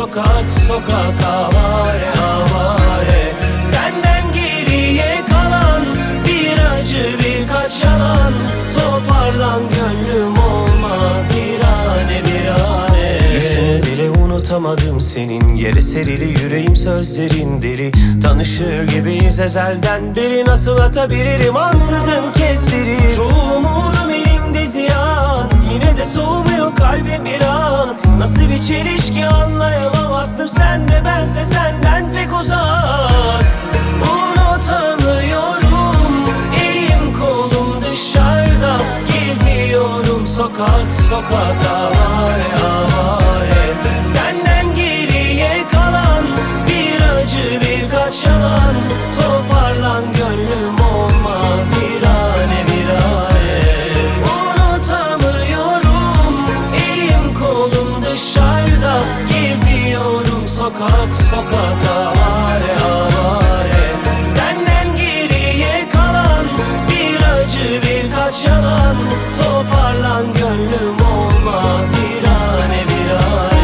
sokak sokak avare avare. Senden geriye kalan bir acı birkaç yalan. Toparlan gönlüm olma virane virane. Düşünü bile unutamadım senin, yere serili yüreğim sözlerin deli. Tanışır gibiyiz ezelden beri, nasıl atabilirim ansızın kestirir. Çoğu umudum elimde ziyan, yine de soğumuyor kalbim bir an. Nasıl bir çelişki anlayamam, aklım sende bense senden pek uzak. Unutamıyorum, elim kolum dışarıda, geziyorum sokak sokak avare avare. Senden geriye kalan bir acı birkaç yalan. Toparlan gönlüm olma virane virane. Unutamıyorum, elim kolum dışarıda, geziyorum sokak sokak avare avare. Senden geriye kalan bir acı birkaç yalan. Toparlan gönlüm olma virane virane.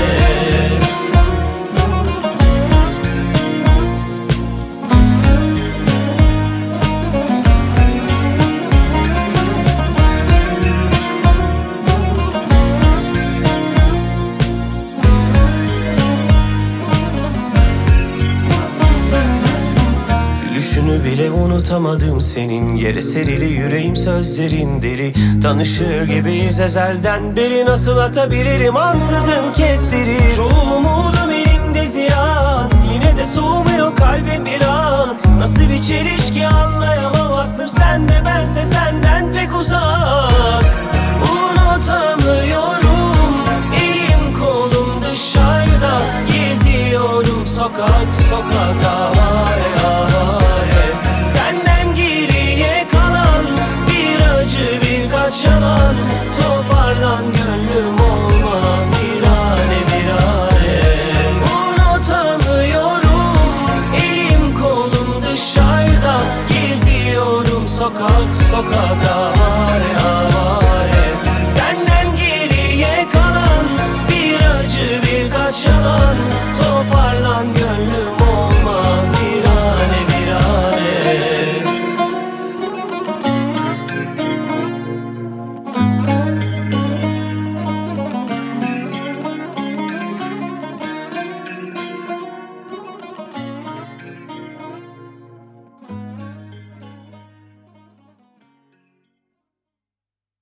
Gülüşünü bile unutamadım senin, yere serili yüreğim sözlerin deli. Tanışır gibiyiz ezelden beri, nasıl atabilirim ansızın kestirir. Çoğu umudum elimde ziyan, yine de soğumuyor kalbim bir an. Nasıl bir çelişki anlayamam, aklım sende bense senden pek uzak. Unutamıyorum, elim kolum dışarıda, geziyorum sokak sokak avare avare. Senden geriye kalan bir acı birkaç yalan. Toparlan gönlüm olma virane virane. Unutamıyorum, elim kolum dışarıda, geziyorum sokak sokak avare avare. Senden geriye kalan bir acı birkaç yalan. Toparlan gönlüm